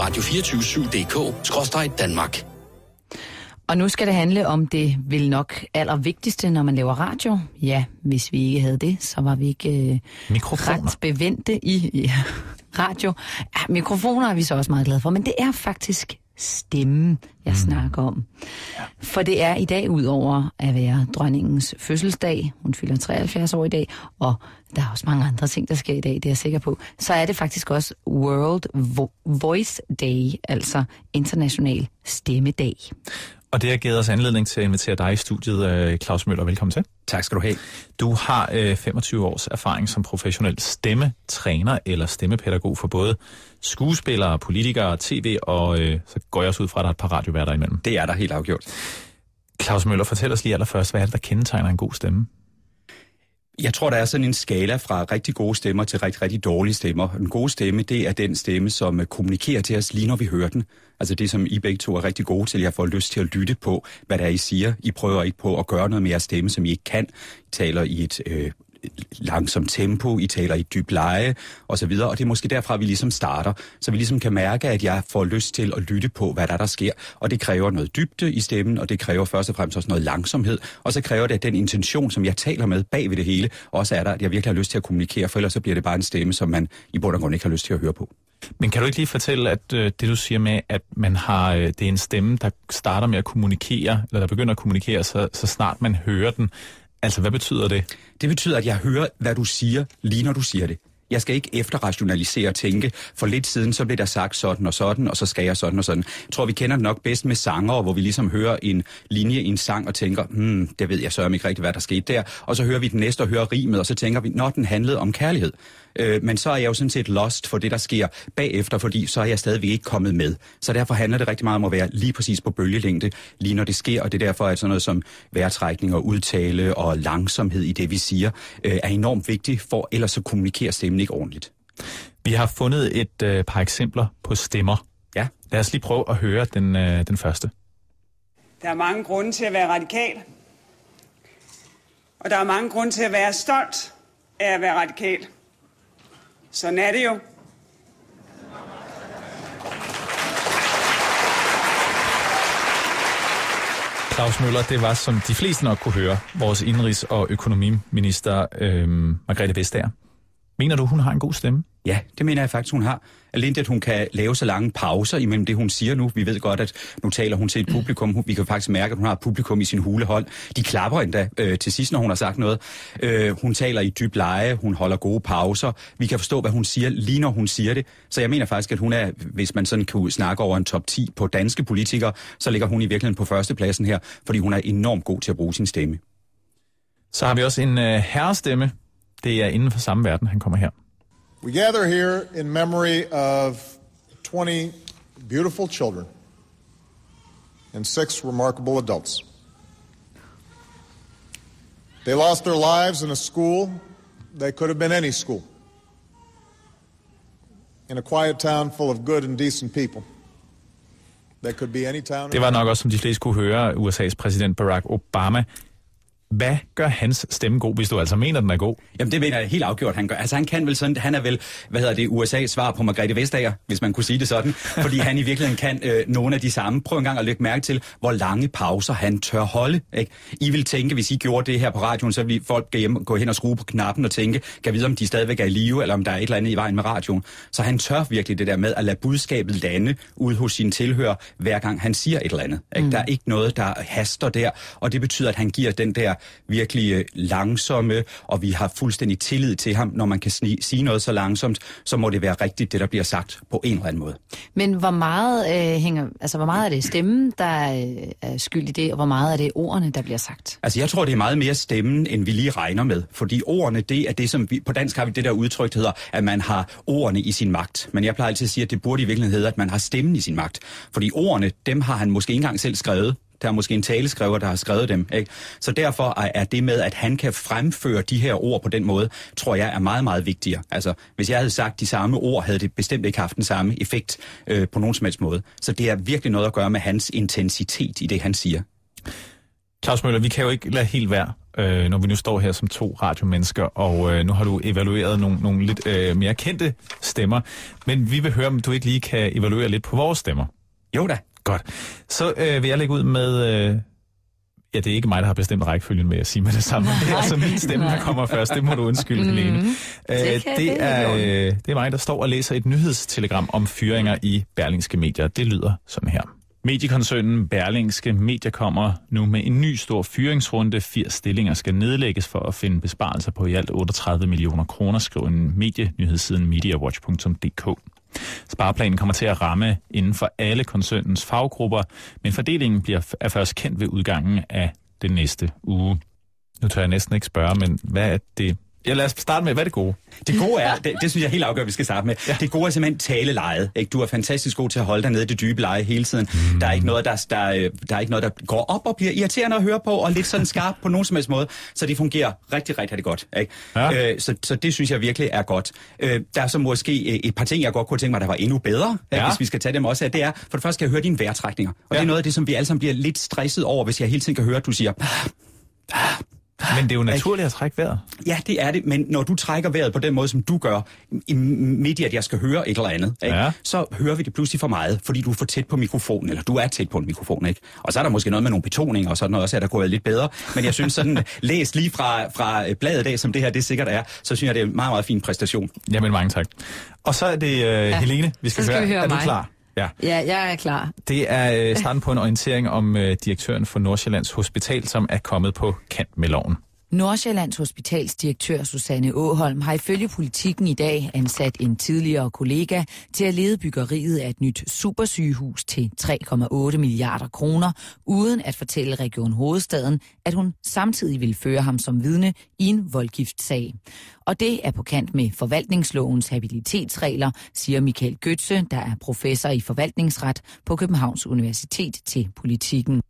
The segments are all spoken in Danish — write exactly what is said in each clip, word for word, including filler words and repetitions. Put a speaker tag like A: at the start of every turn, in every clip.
A: radio to fire syv punktum d k skråstreg Danmark.
B: Og nu skal det handle om det vel nok allervigtigste, når man laver radio. Ja, hvis vi ikke havde det, så var vi ikke øh, ret bevendte i ja, radio. Ja, mikrofoner er vi så også meget glade for, men det er faktisk stemmen, jeg mm. snakker om. Ja. For det er i dag, ud over at være dronningens fødselsdag, hun fylder treoghalvfjerds år i dag, og der er også mange andre ting, der sker i dag, det er jeg sikker på, så er det faktisk også World Vo- Voice Day, altså international stemmedag.
C: Og det har givet os anledning til at invitere dig i studiet, Claus Møller. Velkommen til.
D: Tak skal du have.
C: Du har øh, femogtyve års erfaring som professionel stemmetræner eller stemmepædagog for både skuespillere, politikere, tv, og øh, så går jeg også ud fra, at der er et par radioværter imellem.
D: Det er der helt afgjort.
C: Claus Møller, fortæl os lige allerførst, hvad er det, der kendetegner en god stemme?
D: Jeg tror, der er sådan en skala fra rigtig gode stemmer til rigtig, rigtig dårlige stemmer. En god stemme, det er den stemme, som kommunikerer til os lige når vi hører den. Altså det, som I begge to er rigtig gode til. Jeg får lyst til at lytte på, hvad det er, I siger. I prøver ikke på at gøre noget med jeres stemme, som I ikke kan. I taler i et øh, langsomt tempo, I taler i et dybt leje, og så videre. Og det er måske derfra, vi ligesom starter. Så vi ligesom kan mærke, at jeg får lyst til at lytte på, hvad der, der sker. Og det kræver noget dybde i stemmen, og det kræver først og fremmest også noget langsomhed. Og så kræver det, at den intention, som jeg taler med bag ved det hele, også er der, at jeg virkelig har lyst til at kommunikere, for ellers så bliver det bare en stemme, som man i bund og grund ikke har lyst til at høre på.
C: Men kan du ikke lige fortælle, at øh, det du siger med, at man har, øh, det er en stemme, der starter med at kommunikere, eller der begynder at kommunikere, så, så snart man hører den. Altså, hvad betyder det?
D: Det betyder, at jeg hører, hvad du siger, lige når du siger det. Jeg skal ikke efterrationalisere og tænke, for lidt siden så blev der sagt sådan og sådan, og så skal jeg sådan og sådan. Jeg tror, vi kender det nok bedst med sanger, hvor vi ligesom hører en linje i en sang og tænker, hmm, det ved jeg så ikke rigtigt, hvad der skete der. Og så hører vi den næste og hører rimet, og så tænker vi, nå, den handlede om kærlighed. Øh, men så er jeg jo sådan set lost for det, der sker bagefter, fordi så er jeg stadigvæk ikke kommet med. Så derfor handler det rigtig meget om at være lige præcis på bølgelængde, lige når det sker, og det er derfor, at sådan noget som vejrtrækning og udtale og langsomhed i det, vi siger, øh, er enormt vigtigt, for ellers så kommunikerer stemmen ikke ordentligt.
C: Vi har fundet et øh, par eksempler på stemmer.
D: Ja.
C: Lad os lige prøve at høre den, øh, den første.
E: Der er mange grunde til at være radikal, og der er mange grunde til at være stolt af at være radikal. Sådan er det jo.
C: Claus Møller, det var, som de fleste nok kunne høre, vores indenrigs- og økonomiminister øh, Margrethe Vestager. Mener du, hun har en god stemme?
D: Ja, det mener jeg faktisk, hun har. Alene at hun kan lave så lange pauser imellem det, hun siger nu. Vi ved godt, at nu taler hun til et publikum. Vi kan faktisk mærke, at hun har et publikum i sin hulehold. De klapper endda øh, til sidst, når hun har sagt noget. Øh, hun taler i dyb leje, hun holder gode pauser. Vi kan forstå, hvad hun siger, lige når hun siger det. Så jeg mener faktisk, at hun er, hvis man sådan kunne snakke over en top ti på danske politikere, så ligger hun i virkeligheden på førstepladsen her, fordi hun er enormt god til at bruge sin stemme.
C: Så har vi også en øh, herrestemme. Det er inden for samme verden, han kommer her.
F: We gather here in memory of twenty beautiful children and six remarkable adults. They lost their lives in a school that could have been any school. In a quiet town full of good and decent people. That could be any town.
C: Det var nok også, som de fleste kunne høre, U S A's præsident Barack Obama. Hvad gør hans stemme god, hvis du altså mener, den er god?
D: Jamen det mener jeg helt afgjort, han gør. Altså han kan vel sådan, han er vel, hvad hedder det, U S A's svar på Margrethe Vestager, hvis man kunne sige det sådan. Fordi han i virkeligheden kan øh, nogle af de samme. Prøv en gang at lægge mærke til, hvor lange pauser han tør holde. Ikke? I vil tænke, hvis I gjorde det her på radioen, så ville folk gå, hjem, gå hen og skrue på knappen og tænke, kan vide, om de stadigvæk er i live, eller om der er et eller andet i vejen med radioen. Så han tør virkelig det der med at lade budskabet lande ud hos sine tilhører, hver gang han siger et eller andet. Ikke? Mm. Der er ikke noget, der haster der, og det betyder, at han giver den der virkelig langsomme, og vi har fuldstændig tillid til ham. Når man kan sni- sige noget så langsomt, så må det være rigtigt, det der bliver sagt på en eller anden måde.
B: Men hvor meget, øh, hænger, altså, hvor meget er det stemmen, der øh, er skyld i det, og hvor meget er det ordene, der bliver sagt?
D: Altså jeg tror, det er meget mere stemmen, end vi lige regner med. Fordi ordene, det er det, som vi, på dansk har vi det der udtryk, der hedder, at man har ordene i sin magt. Men jeg plejer altid at sige, at det burde i virkeligheden hedde, at man har stemmen i sin magt. Fordi ordene, dem har han måske ikke engang selv skrevet. Der er måske en taleskriver, der har skrevet dem. Ikke? Så derfor er det med, at han kan fremføre de her ord på den måde, tror jeg er meget, meget vigtigere. Altså, hvis jeg havde sagt de samme ord, havde det bestemt ikke haft den samme effekt øh, på nogen som helst måde. Så det er virkelig noget at gøre med hans intensitet i det, han siger.
C: Claus Møller, vi kan jo ikke lade helt være øh, når vi nu står her som to radiomennesker, og øh, nu har du evalueret nogle, nogle lidt øh, mere kendte stemmer. Men vi vil høre, om du ikke lige kan evaluere lidt på vores stemmer.
D: Jo da.
C: Godt. Så øh, vil jeg lægge ud med... Øh, ja, det er ikke mig, der har bestemt rækkefølgen med at sige med det samme. Det er altså min stemme, der kommer først. Det må du undskylde, mm, Helene. Øh, det, det, er, øh, det er mig, der står og læser et nyhedstelegram om fyringer i Berlingske Medier. Det lyder sådan her. Mediekoncernen Berlingske Medier kommer nu med en ny stor fyringsrunde. firs stillinger skal nedlægges for at finde besparelser på i alt otteogtredive millioner kroner, skriver en medienyhedssiden mediawatch punktum d k. Spareplanen kommer til at ramme inden for alle koncernens faggrupper, men fordelingen bliver er først kendt ved udgangen af den næste uge. Nu tør jeg næsten ikke spørge, men hvad er det? Ja, lad os starte med, hvad er det gode?
D: Det gode er, det, det synes jeg helt afgørende, vi skal starte med. Ja. Det gode er simpelthen talelejet. Ikke? Du er fantastisk god til at holde dig nede i det dybe leje hele tiden. Mm. Der er ikke noget, der, der, der er ikke noget, der går op og bliver irriterende at høre på, og lidt sådan skarp på nogen som helst måde. Så det fungerer rigtig, rigtig, rigtig godt. Ikke? Ja. Øh, så, så det synes jeg virkelig er godt. Øh, der er så måske et par ting, jeg godt kunne tænke mig, der var endnu bedre, ja. hvis vi skal tage dem også. Det er, for det første skal jeg høre dine vejrtrækninger. Og ja. det er noget af det, som vi alle sammen bliver lidt stresset over, hvis jeg hele tiden kan høre, at du siger...
C: Men det er jo naturligt at trække vejret.
D: Ja, det er det, men når du trækker vejret på den måde, som du gør, midt i at jeg skal høre et eller andet, ikke? Ja. Så hører vi det pludselig for meget, fordi du er for tæt på mikrofonen, eller du er tæt på en mikrofon, ikke? Og så er der måske noget med nogle betoninger og sådan noget også, at der kunne være lidt bedre. Men jeg synes sådan, læst lige fra, fra bladet af, som det her det sikkert er, så synes jeg, det er en meget, meget fin præstation. Jamen, mange tak. Og så er det uh, ja. Helene, vi skal,
B: skal
C: høre.
B: Vi høre
C: er du
B: mig.
C: klar? Ja.
B: ja, jeg er klar.
C: Det er uh, starten på en orientering om uh, direktøren for Nordsjællands Hospital, som er kommet på kant med loven.
B: Nordsjællands Hospitals direktør Susanne Åholm har ifølge Politikken i dag ansat en tidligere kollega til at lede byggeriet af et nyt supersygehus til tre komma otte milliarder kroner, uden at fortælle Region Hovedstaden, at hun samtidig vil føre ham som vidne i en voldgiftssag. Og det er på kant med forvaltningslovens habilitetsregler, siger Michael Götze, der er professor i forvaltningsret på Københavns Universitet til Politikken.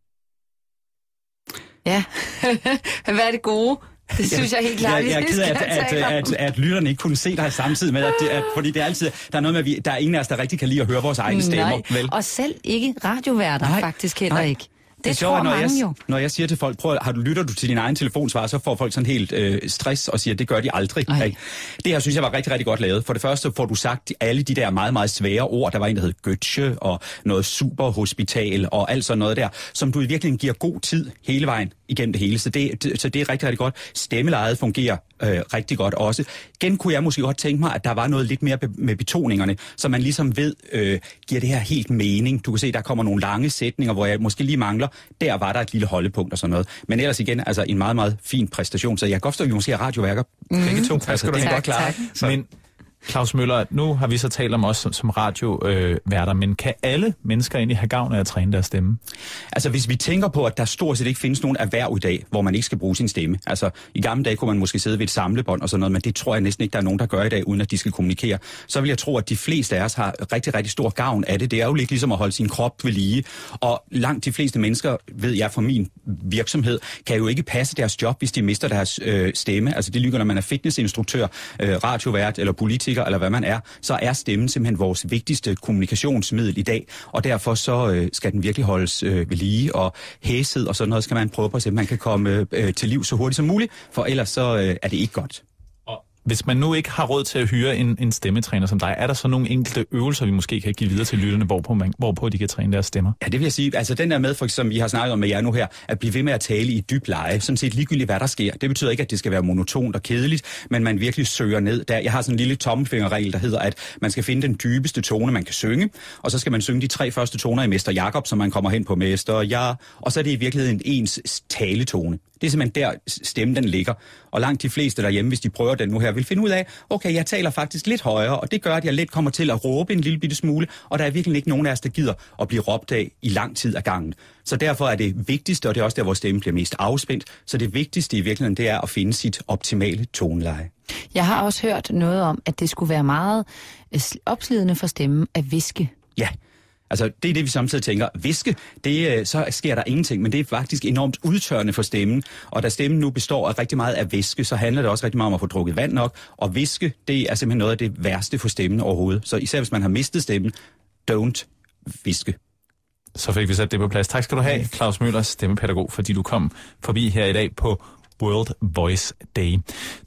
B: Ja, hvad er det gode? Det synes jeg helt klart,
D: jeg, jeg er ked af, at, at, at, at lytterne ikke kunne se dig samtidig med, at det, at, fordi det er altid, der er noget med, at vi, der er ingen af os, der rigtig kan lide at høre vores egne stemmer.
B: Nej, vel? Og selv ikke radioværter nej, faktisk heller nej. ikke. Det, det tror
D: når
B: mange
D: jeg,
B: jo.
D: Når jeg siger til folk, prøv, har du, lytter du til din egen telefonsvar, så får folk sådan helt øh, stress og siger, at det gør de aldrig. Ikke? Det her synes jeg var rigtig, rigtig godt lavet. For det første får du sagt alle de der meget, meget svære ord. Der var en, der hed Götze og noget superhospital og alt sådan noget der, som du i virkeligheden giver god tid hele vejen igennem det hele. Så det, det, så det er rigtig, rigtig godt. Stemmelejet fungerer øh, rigtig godt også. Igen kunne jeg måske godt tænke mig, at der var noget lidt mere be- med betoningerne, så man ligesom ved, øh, giver det her helt mening. Du kan se, der kommer nogle lange sætninger, hvor jeg måske lige mangler. Der var der et lille holdepunkt og sådan noget. Men ellers igen, altså en meget, meget fin præstation. Så jeg kan godt forstå, at vi måske er radioværker.
B: Mm.
D: Begge to.
C: Tak skal du have godt klare. Men Claus Møller, nu har vi så talt om os som, som radioværter, øh, men kan alle mennesker egentlig have gavn af at træne deres stemme?
D: Altså hvis vi tænker på, at der stort set ikke findes nogen erhverv i dag, hvor man ikke skal bruge sin stemme. Altså i gamle dage kunne man måske sidde ved et samlebånd og sådan noget, men det tror jeg næsten ikke, der er nogen, der gør i dag, uden at de skal kommunikere. Så vil jeg tro, at de fleste af os har rigtig, rigtig stor gavn af det. Det er jo lidt ligesom at holde sin krop ved lige. Og langt de fleste mennesker, ved jeg fra min virksomhed, kan jo ikke passe deres job, hvis de mister deres øh, stemme. Altså det lykker, når man er fitnessinstruktør, øh, radiovært eller politiker, eller hvad man er, så er stemmen simpelthen vores vigtigste kommunikationsmiddel i dag, og derfor så øh, skal den virkelig holdes øh, ved lige, og hæshed og sådan noget skal man prøve på, så man kan komme øh, til liv så hurtigt som muligt, for ellers så øh, er det ikke godt.
C: Hvis man nu ikke har råd til at hyre en, en stemmetræner som dig, er der så nogle enkelte øvelser, vi måske kan give videre til lytterne, hvorpå, man, hvorpå de kan træne deres stemmer?
D: Ja, det vil jeg sige. Altså den der med, for eksempel, vi har snakket om med jer nu her, at blive ved med at tale i dyb leje, sådan set ligegyldigt, hvad der sker. Det betyder ikke, at det skal være monotont og kedeligt, men man virkelig søger ned. Der, jeg har sådan en lille tommelfingerregel, der hedder, at man skal finde den dybeste tone, man kan synge, og så skal man synge de tre første toner i Mester Jakob, så man kommer hen på Mester Ja, og så er det i virkeligheden ens taletone. Det er simpelthen der stemmen den ligger. Og langt de fleste derhjemme, hvis de prøver den nu her, vil finde ud af, okay, jeg taler faktisk lidt højere, og det gør, at jeg let kommer til at råbe en lille bitte smule, og der er virkelig ikke nogen af os, der gider at blive råbt af i lang tid ad gangen. Så derfor er det vigtigste, og det er også der, hvor stemmen bliver mest afspændt, så det vigtigste i virkeligheden, det er at finde sit optimale toneleje.
B: Jeg har også hørt noget om, at det skulle være meget opslidende for stemmen at viske.
D: Ja. Altså, det er det, vi samtidig tænker. Viske, det, så sker der ingenting, men det er faktisk enormt udtørrende for stemmen. Og da stemmen nu består af rigtig meget af væske, så handler det også rigtig meget om at få drukket vand nok. Og viske, det er simpelthen noget af det værste for stemmen overhovedet. Så især hvis man har mistet stemmen, don't viske.
C: Så fik vi sat det på plads. Tak skal du have, Claus Møller, stemmepædagog, fordi du kom forbi her i dag på World Voice Day.